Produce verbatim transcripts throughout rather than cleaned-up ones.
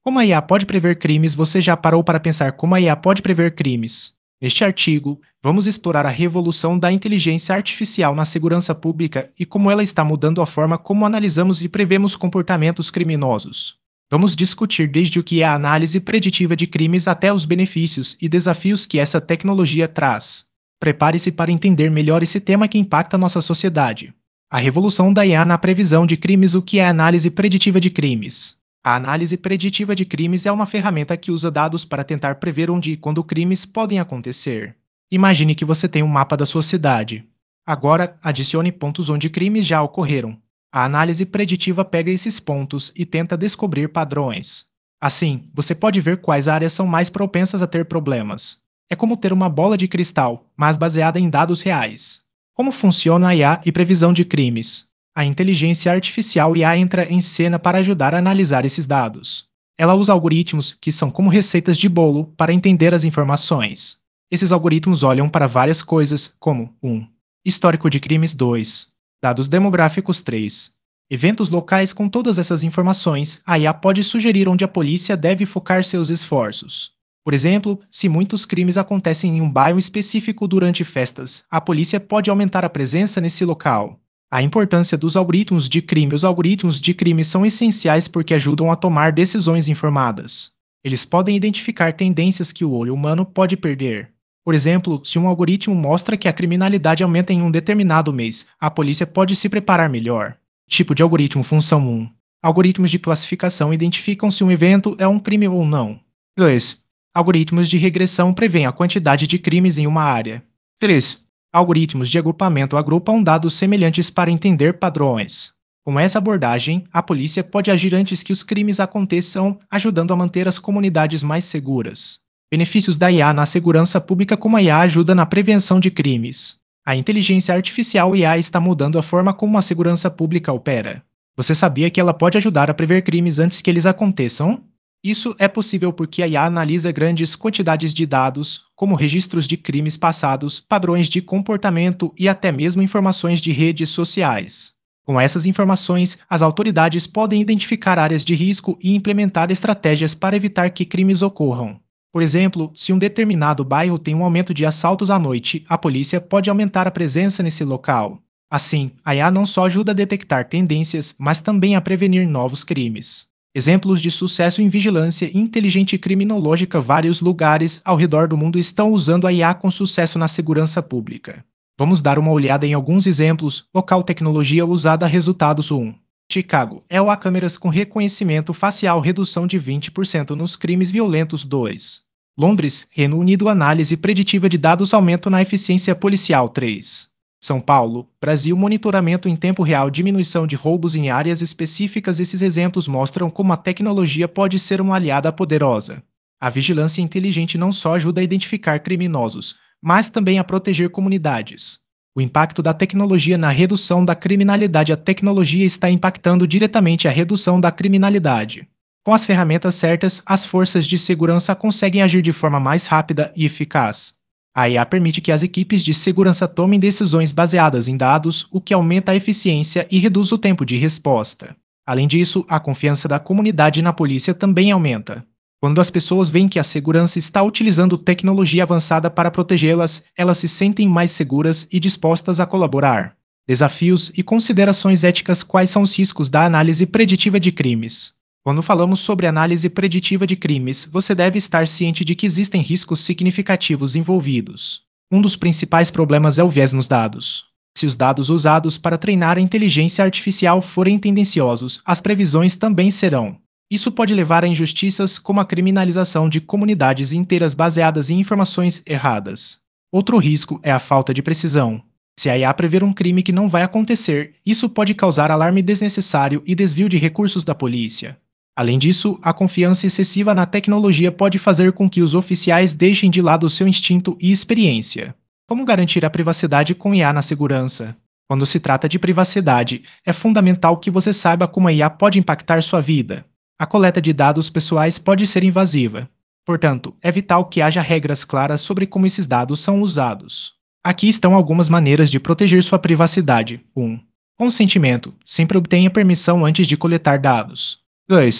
Como a I A pode prever crimes? Você já parou para pensar como a I A pode prever crimes? Neste artigo, vamos explorar a revolução da inteligência artificial na segurança pública e como ela está mudando a forma como analisamos e prevemos comportamentos criminosos. Vamos discutir desde o que é a análise preditiva de crimes até os benefícios e desafios que essa tecnologia traz. Prepare-se para entender melhor esse tema que impacta nossa sociedade. A revolução da I A na previsão de crimes. O que é a análise preditiva de crimes? A análise preditiva de crimes é uma ferramenta que usa dados para tentar prever onde e quando crimes podem acontecer. Imagine que você tem um mapa da sua cidade. Agora, adicione pontos onde crimes já ocorreram. A análise preditiva pega esses pontos e tenta descobrir padrões. Assim, você pode ver quais áreas são mais propensas a ter problemas. É como ter uma bola de cristal, mas baseada em dados reais. Como funciona a I A e previsão de crimes? A inteligência artificial I A entra em cena para ajudar a analisar esses dados. Ela usa algoritmos, que são como receitas de bolo, para entender as informações. Esses algoritmos olham para várias coisas, como um histórico de crimes. dois Dados demográficos. três Eventos locais. Com todas essas informações, a I A pode sugerir onde a polícia deve focar seus esforços. Por exemplo, se muitos crimes acontecem em um bairro específico durante festas, a polícia pode aumentar a presença nesse local. A importância dos algoritmos de crime. Os algoritmos de crime são essenciais porque ajudam a tomar decisões informadas. Eles podem identificar tendências que o olho humano pode perder. Por exemplo, se um algoritmo mostra que a criminalidade aumenta em um determinado mês, a polícia pode se preparar melhor. Tipo de algoritmo. Função um. Algoritmos de classificação identificam se um evento é um crime ou não. dois. Algoritmos de regressão prevêem a quantidade de crimes em uma área. três. Algoritmos de agrupamento agrupam dados semelhantes para entender padrões. Com essa abordagem, a polícia pode agir antes que os crimes aconteçam, ajudando a manter as comunidades mais seguras. Benefícios da I A na segurança pública. Como a I A ajuda na prevenção de crimes? A inteligência artificial I A está mudando a forma como a segurança pública opera. Você sabia que ela pode ajudar a prever crimes antes que eles aconteçam? Isso é possível porque a I A analisa grandes quantidades de dados, como registros de crimes passados, padrões de comportamento e até mesmo informações de redes sociais. Com essas informações, as autoridades podem identificar áreas de risco e implementar estratégias para evitar que crimes ocorram. Por exemplo, se um determinado bairro tem um aumento de assaltos à noite, a polícia pode aumentar a presença nesse local. Assim, a I A não só ajuda a detectar tendências, mas também a prevenir novos crimes. Exemplos de sucesso em vigilância inteligente e criminológica. Vários lugares ao redor do mundo estão usando a I A com sucesso na segurança pública. Vamos dar uma olhada em alguns exemplos. Local. Tecnologia usada. Resultados. um. Chicago. E O A câmeras com reconhecimento facial. Redução de vinte por cento nos crimes violentos. dois. Londres, Reino Unido. Análise preditiva de dados. Aumento na eficiência policial. três. São Paulo, Brasil. Monitoramento em tempo real. Diminuição de roubos em áreas específicas. Esses exemplos mostram como a tecnologia pode ser uma aliada poderosa. A vigilância inteligente não só ajuda a identificar criminosos, mas também a proteger comunidades. O impacto da tecnologia na redução da criminalidade. A tecnologia está impactando diretamente a redução da criminalidade. Com as ferramentas certas, as forças de segurança conseguem agir de forma mais rápida e eficaz. A I A permite que as equipes de segurança tomem decisões baseadas em dados, o que aumenta a eficiência e reduz o tempo de resposta. Além disso, a confiança da comunidade na polícia também aumenta. Quando as pessoas veem que a segurança está utilizando tecnologia avançada para protegê-las, elas se sentem mais seguras e dispostas a colaborar. Desafios e considerações éticas. Quais são os riscos da análise preditiva de crimes? Quando falamos sobre análise preditiva de crimes, você deve estar ciente de que existem riscos significativos envolvidos. Um dos principais problemas é o viés nos dados. Se os dados usados para treinar a inteligência artificial forem tendenciosos, as previsões também serão. Isso pode levar a injustiças como a criminalização de comunidades inteiras baseadas em informações erradas. Outro risco é a falta de precisão. Se a I A prever um crime que não vai acontecer, isso pode causar alarme desnecessário e desvio de recursos da polícia. Além disso, a confiança excessiva na tecnologia pode fazer com que os oficiais deixem de lado seu instinto e experiência. Como garantir a privacidade com I A na segurança? Quando se trata de privacidade, é fundamental que você saiba como a I A pode impactar sua vida. A coleta de dados pessoais pode ser invasiva. Portanto, é vital que haja regras claras sobre como esses dados são usados. Aqui estão algumas maneiras de proteger sua privacidade. um. Consentimento. Sempre obtenha permissão antes de coletar dados. dois.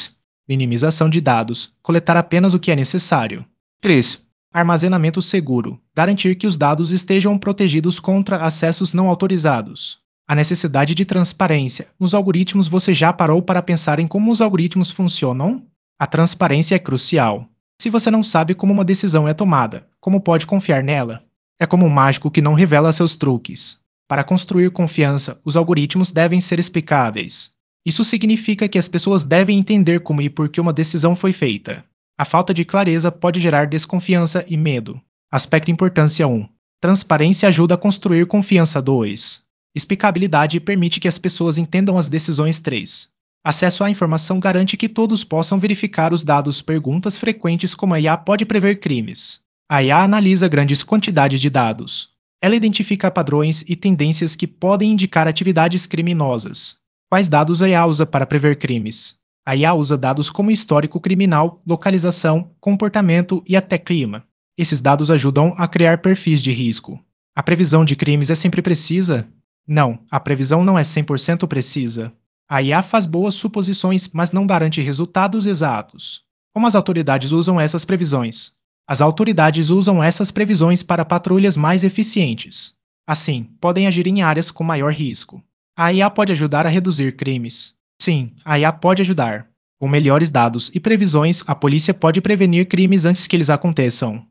Minimização de dados. Coletar apenas o que é necessário. três. Armazenamento seguro. Garantir que os dados estejam protegidos contra acessos não autorizados. A necessidade de transparência. Nos algoritmos, você já parou para pensar em como os algoritmos funcionam? A transparência é crucial. Se você não sabe como uma decisão é tomada, como pode confiar nela? É como um mágico que não revela seus truques. Para construir confiança, os algoritmos devem ser explicáveis. Isso significa que as pessoas devem entender como e por que uma decisão foi feita. A falta de clareza pode gerar desconfiança e medo. Aspecto importância um. Transparência ajuda a construir confiança dois. Explicabilidade permite que as pessoas entendam as decisões três. Acesso à informação garante que todos possam verificar os dados. Perguntas frequentes como a I A pode prever crimes. A I A analisa grandes quantidades de dados. Ela identifica padrões e tendências que podem indicar atividades criminosas. Quais dados a I A usa para prever crimes? A I A usa dados como histórico criminal, localização, comportamento e até clima. Esses dados ajudam a criar perfis de risco. A previsão de crimes é sempre precisa? Não, a previsão não é cem por cento precisa. A I A faz boas suposições, mas não garante resultados exatos. Como as autoridades usam essas previsões? As autoridades usam essas previsões para patrulhas mais eficientes. Assim, podem agir em áreas com maior risco. A I A pode ajudar a reduzir crimes. Sim, a I A pode ajudar. Com melhores dados e previsões, a polícia pode prevenir crimes antes que eles aconteçam.